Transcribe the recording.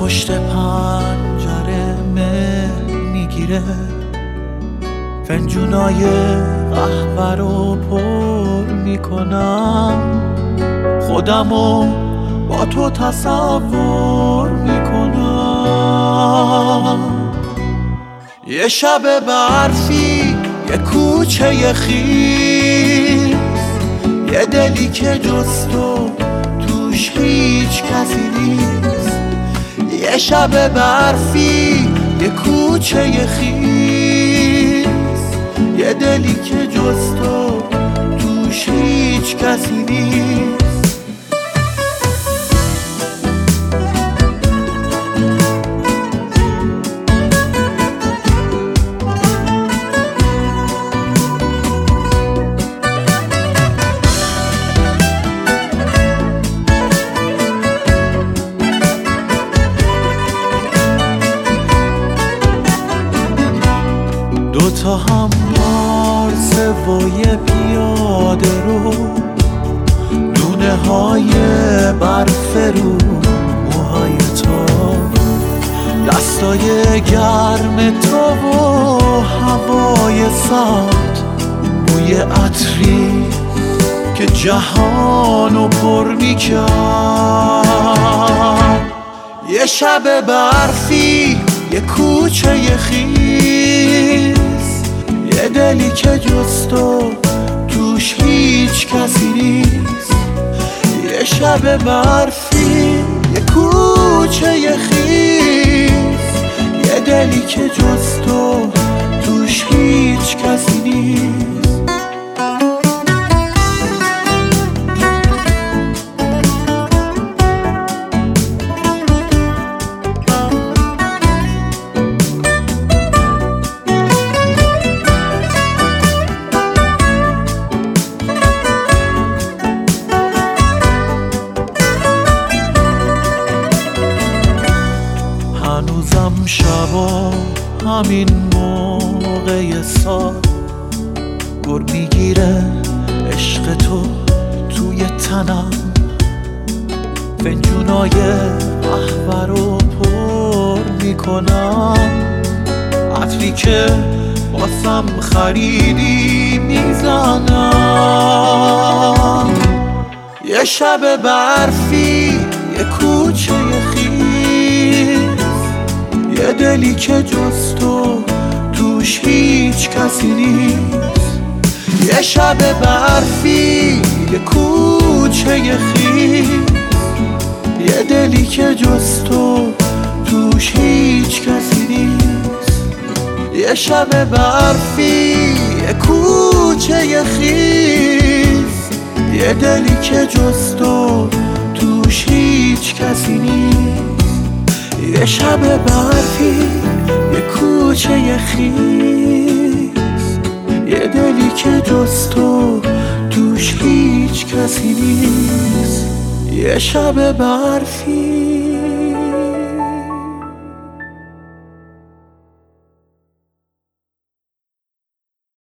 پشت پنجره مه میگیره، فنجونای قهوه رو پر میکنم، خودمو با تو تصور میکنم. یه شب برفی، یه کوچه خیس، یه دلی که جز تو توش هیچ کسی نیست. یه شب برفی، یه کوچه خیس، یه دلی که جز تو توش هیچ کسی نیست. دوتا هموار سوای پیاده رو، دونه های برف رو موهای تو، دستای گرم تو و هوای سرد، بوی عطری که جهانو پر میکرد. یه شب برفی، یه کوچه خیس، یه دلی که جز تو توش هیچ کسی نیست. یه شب برفی، یه کوچه خیس، یه دلی که جز تو توش هیچ کسی نیست. هنوزم شبا همین موقع سال گر میگیره عشق تو توی تنم، فنجونای قهوه رو پر میکنم، عطری که واسم خریدی میزنم. یه شب برفی، یه کوچه خیس، یه دلی که جز تو توش هیچ کسی نیست. یه شب برفی، یه کوچه خیس، یه دلی که جز تو توش هیچ کسی نیست. یه شب برفی، یه کوچه خیس، یه دلی که جز تو توش هیچ کسی نیست. یه شب برفی، یه کوچه خیس، یه دلی که جز تو توش هیچ کسی نیست. یه شب برفی.